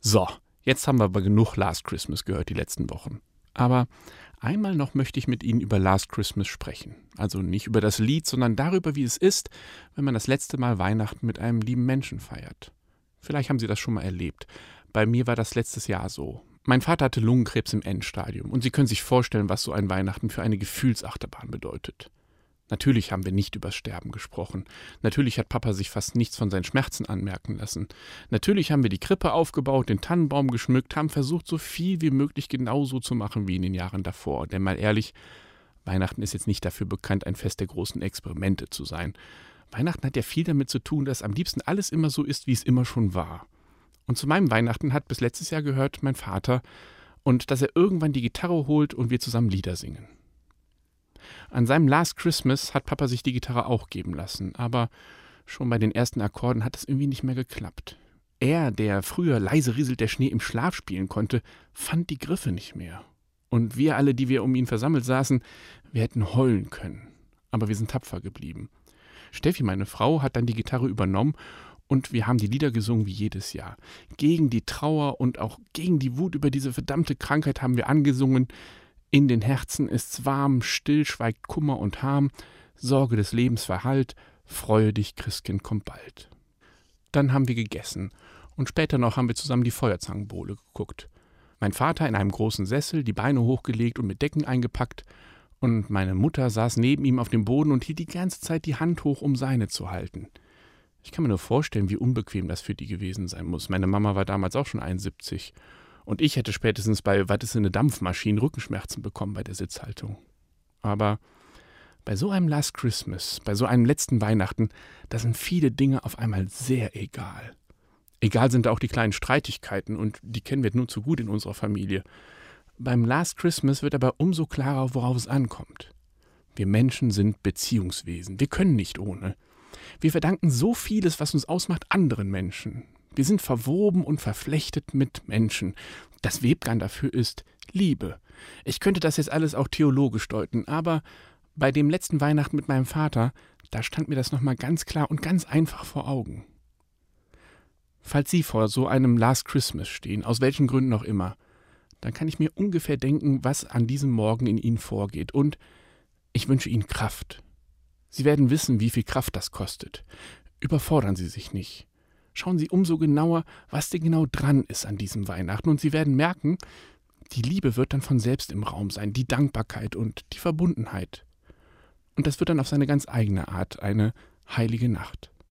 So, jetzt haben wir aber genug Last Christmas gehört die letzten Wochen. Aber einmal noch möchte ich mit Ihnen über Last Christmas sprechen. Also nicht über das Lied, sondern darüber, wie es ist, wenn man das letzte Mal Weihnachten mit einem lieben Menschen feiert. Vielleicht haben Sie das schon mal erlebt. Bei mir war das letztes Jahr so. Mein Vater hatte Lungenkrebs im Endstadium und Sie können sich vorstellen, was so ein Weihnachten für eine Gefühlsachterbahn bedeutet. Natürlich haben wir nicht übers Sterben gesprochen. Natürlich hat Papa sich fast nichts von seinen Schmerzen anmerken lassen. Natürlich haben wir die Krippe aufgebaut, den Tannenbaum geschmückt, haben versucht, so viel wie möglich genauso zu machen wie in den Jahren davor. Denn mal ehrlich, Weihnachten ist jetzt nicht dafür bekannt, ein Fest der großen Experimente zu sein. Weihnachten hat ja viel damit zu tun, dass am liebsten alles immer so ist, wie es immer schon war. Und zu meinem Weihnachten hat bis letztes Jahr gehört mein Vater und dass er irgendwann die Gitarre holt und wir zusammen Lieder singen. An seinem Last Christmas hat Papa sich die Gitarre auch geben lassen, aber schon bei den ersten Akkorden hat es irgendwie nicht mehr geklappt. Er, der früher leise rieselt der Schnee im Schlaf spielen konnte, fand die Griffe nicht mehr. Und wir alle, die wir um ihn versammelt saßen, wir hätten heulen können. Aber wir sind tapfer geblieben. Steffi, meine Frau, hat dann die Gitarre übernommen und wir haben die Lieder gesungen wie jedes Jahr. Gegen die Trauer und auch gegen die Wut über diese verdammte Krankheit haben wir angesungen. In den Herzen ist's warm, still schweigt Kummer und Harm, Sorge des Lebens verhallt, freue dich, Christkind kommt bald. Dann haben wir gegessen und später noch haben wir zusammen die Feuerzangenbowle geguckt. Mein Vater in einem großen Sessel, die Beine hochgelegt und mit Decken eingepackt und meine Mutter saß neben ihm auf dem Boden und hielt die ganze Zeit die Hand hoch, um seine zu halten. Ich kann mir nur vorstellen, wie unbequem das für die gewesen sein muss. Meine Mama war damals auch schon 71. Und ich hätte spätestens bei Was ist eine Dampfmaschine Rückenschmerzen bekommen bei der Sitzhaltung. Aber bei so einem Last Christmas, bei so einem letzten Weihnachten, da sind viele Dinge auf einmal sehr egal. Egal sind da auch die kleinen Streitigkeiten und die kennen wir nur zu gut in unserer Familie. Beim Last Christmas wird aber umso klarer, worauf es ankommt. Wir Menschen sind Beziehungswesen. Wir können nicht ohne. Wir verdanken so vieles, was uns ausmacht, anderen Menschen. Wir sind verwoben und verflechtet mit Menschen. Das Webgarn dafür ist Liebe. Ich könnte das jetzt alles auch theologisch deuten, aber bei dem letzten Weihnachten mit meinem Vater, da stand mir das nochmal ganz klar und ganz einfach vor Augen. Falls Sie vor so einem Last Christmas stehen, aus welchen Gründen auch immer, dann kann ich mir ungefähr denken, was an diesem Morgen in Ihnen vorgeht. Und ich wünsche Ihnen Kraft. Sie werden wissen, wie viel Kraft das kostet. Überfordern Sie sich nicht. Schauen Sie umso genauer, was denn genau dran ist an diesem Weihnachten. Und Sie werden merken, die Liebe wird dann von selbst im Raum sein, die Dankbarkeit und die Verbundenheit. Und das wird dann auf seine ganz eigene Art eine heilige Nacht.